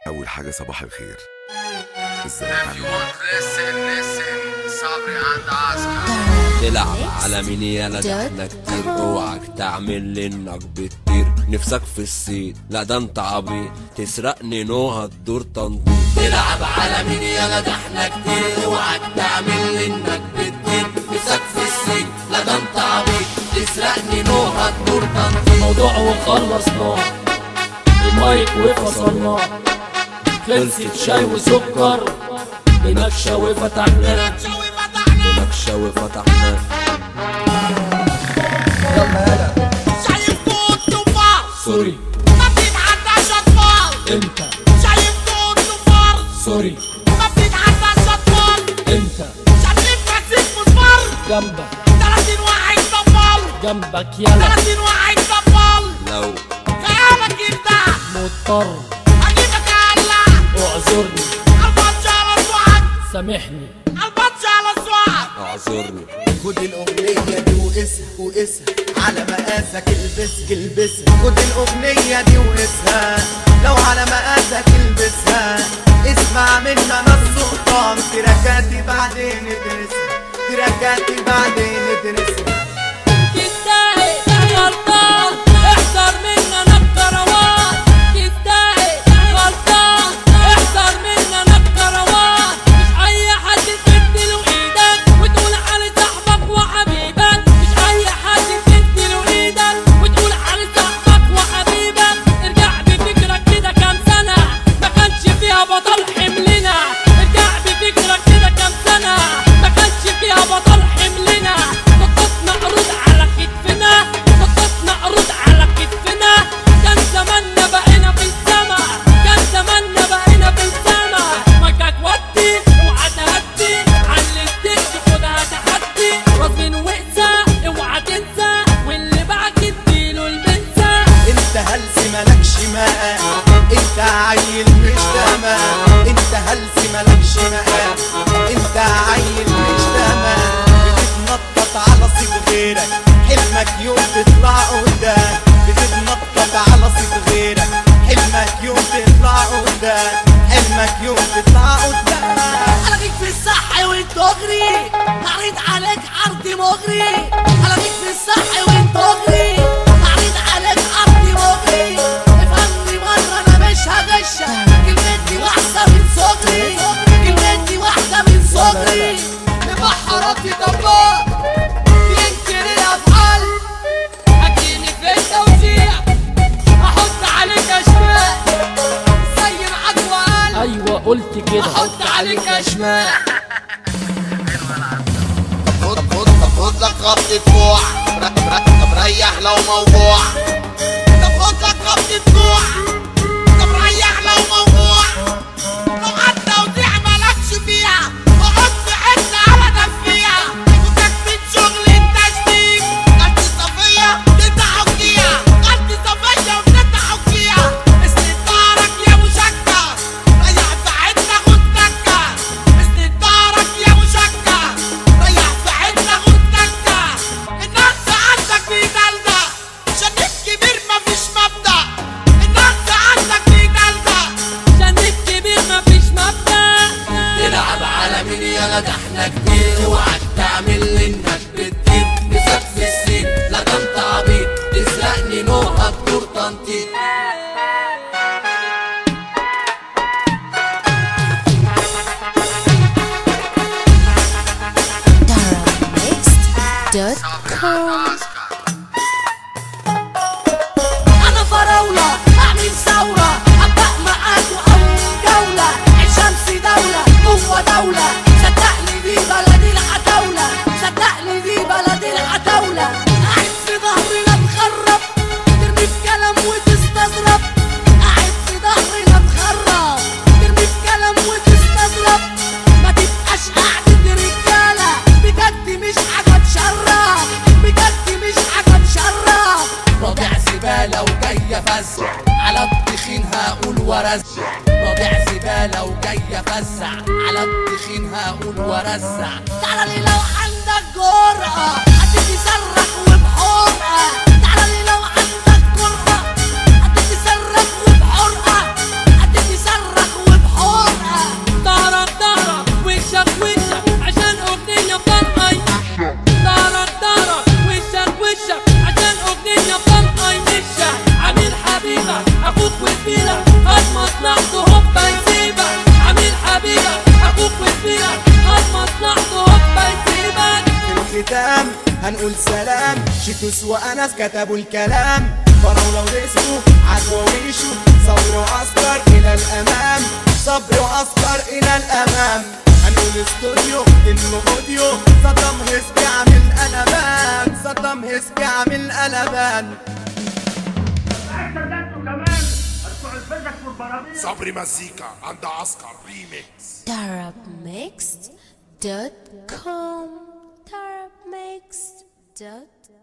أول حاجة صباح الخير. ازيك صبري عند عسكر. تلعب على مين يالا ده احنا كتير، اوعك تعمل لي انك بتطير، نفسك في الصيد لا ده انت عبيط، تسرقني نوها تدور تنطيط. تلعب على مين يالا ده احنا كتير، اوعك تعمل لي انك بتطير، نفسك في الصيد لا ده انت عبيط، تسرقني نوها تدور تنطيط. موضوع وخلصناه، المايك وفصلناه، خلصت شاي وسكر، بنكشة وفتحناه، بنكشة وفتحناه. يلا يلا شايف كنت تفار سوري، ما بتتعداش اطفال. امتى شايف كنت تفار سوري، ما بتتعداش اطفال. امتى شايف مسيح مسمار جنبك 30 واحد طفال، جنبك يلا 30 واحد طفال. لو خيالك يرتاح مضطر اجيبك اقلع، اعذرني البطش على الصعد، سامحني البطش على الصعد. اعذرني. خد الأغنية دي وقسها على مقاسك، البسها خد الأغنية دي وقسها لو على مقاسك البسها. اسمع منها نص وطعم، تراكاتي بعدين ادرسها، تراكاتي بعدين ادرسها. تستاهل غلطان، احذر مننا الكروات، تستاهل غلطان، احذر مننا الكروات. مش اي حد تديله ايدك وتقول على صاحبك وحبيبك، مش اي حد تديله ايدك وتقول على صاحبك وحبيبك. ارجع بفكرك كده كام سنة ما كانش فيها بطل حملنا، ارجع بفكرك كده كام سنة ما كانش فيها بطل حملنا. خططنا عروض على كتفنا، خططنا عروض على كتفنا، كان زماننا بقينا في السما، كان زماننا بقينا في السما. مايكك ودي اوعى تهدي، على الدك خدها تحدي، راسمين وقسى اوعى تنسى، واللي باعك اديله البنسى. انت هلس مالكش مقام، انت عيل مش تمام، انت هلس مالكش مقام، انت عيل مش تمام. بتتنطط على صيت غيرك، حلمك يوم تطلع قدام، بتتنطط على صيت غيرك، حلمك يوم تطلع قدام، حلمك يوم تطلع قدام. هلاقيك في الصح وانت اغري، هعرض عليك عرض مغري. هلاقيك في الصح وانت اغري، هعرض عليك عرض مغري. افهمني مرة انا مش هغشك، كلمتي واحدة من صغري، كلمتي واحدة من صغري. لبحراتي ضباط ينكر الافعال، هتجيني في التوزيع احط عليك اشمال زي معاك وقال. ايوه قلت كده، احط عليك اشمال. خد لك خبطة كوع، طب ريح لو موجوع. طب خد لك خبطة كوع، طب ريح لو موجوع. لو حتى وديع مالكش فيها، اقعد في حتة على دفيها، وتكتب شغل التشديد. قد صفية تفتحوا فيها، قد صفية وبتفتحوا فيها. اسند دارك يا مشكة، ريح في حتة خد تكة. اسند دارك يا مشكة، ريح في حتة خد تكة. النقص عندك بيدلدق، شنيك كبير مفيش مبدأ. النقص عندك بيدلدق، شنيك كبير مفيش مبدأ. تلعب على مين يالا ده احنا كتير، اوعك تعمل لي انك بتطير، نفسك في الصيد لا ده انت عبيط، تسرقني نوها تدور تنطيط. DarrenMixed.com. أنا فراولة أعمل ثورة، أبدأ معاك وأول جولة. الشمس دولة جوه دولة، صدقني دي بلدي العتاولة، صدقني دي بلدي العتاولة. قاعد في ظهرنا مخرب، ترمي في كلام وتستظرف. قاعد في ظهرنا مخرب، ترمي في كلام وتستظرف. ما تبقاش قاعدة رجالة، بجد مش حاجة تشرف، بجد مش حاجة تشرف. رابع زبالة وجاية فزع، على التخين هقول ورزع، رابع زبالة وجاية فزع، على التخين هقول ورزع. تعالى لي لو عندك جرأة، هتيجي صرخ وبحرقة. تعالى لي لو عندك جرأة، هتيجي صرخ وبحرقة، هتيجي صرخ هنقول سلام. شيتوس وأنس كتبوا الكلام، فراولة وديسكو عدوى ويشو. صبر وعسكر إلى الأمام، صبر وعسكر إلى الأمام. هنقول استوديو إنه أوديو، صدام هيس بيعمل قلبان، صدام هيس بيعمل قلبان. صبري مزيكا عند عسكر ريميكس. Tarabmixed.com. Tarabmixed.com